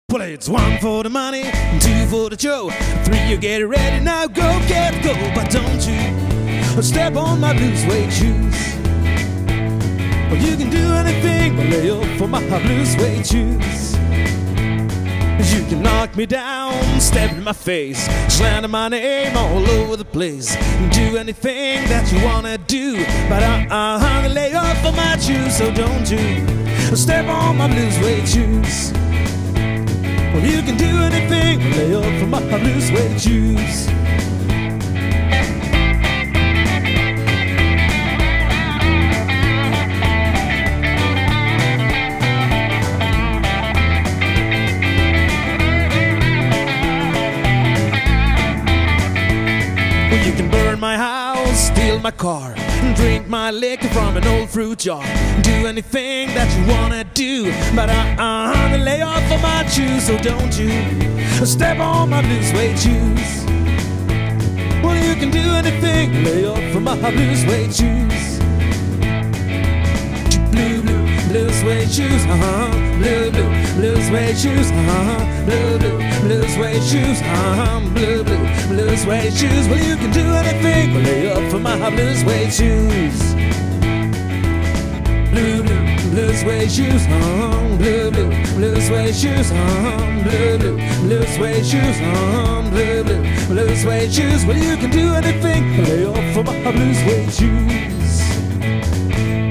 Well, it's 1 for the money, 2 for the show, 3 you get ready, now go, but don't you step on my blue suede shoes. Well, you can do anything but lay up for my blue suede shoes. You can knock me down, step in my face, slander my name all over the place. Do anything that you wanna do, but lay up for my shoes. So don't you step on my blue suede shoes. Well, you can do anything but lay up for my blue suede shoes. You can burn my house, steal my car, drink my liquor from an old fruit jar. Do anything that you wanna do, but lay off of my shoes. So don't you step on my blue suede shoes. Well, you can do anything, lay off of my blue suede shoes. Blue suede shoes, blue suede shoes, blue suede shoes, blue suede shoes. Well, you can do anything, but lay up for my blue suede shoes. Blue suede shoes, blue suede shoes, blue suede shoes, blue suede shoes. Well, you can do anything, but lay up for my blue suede shoes.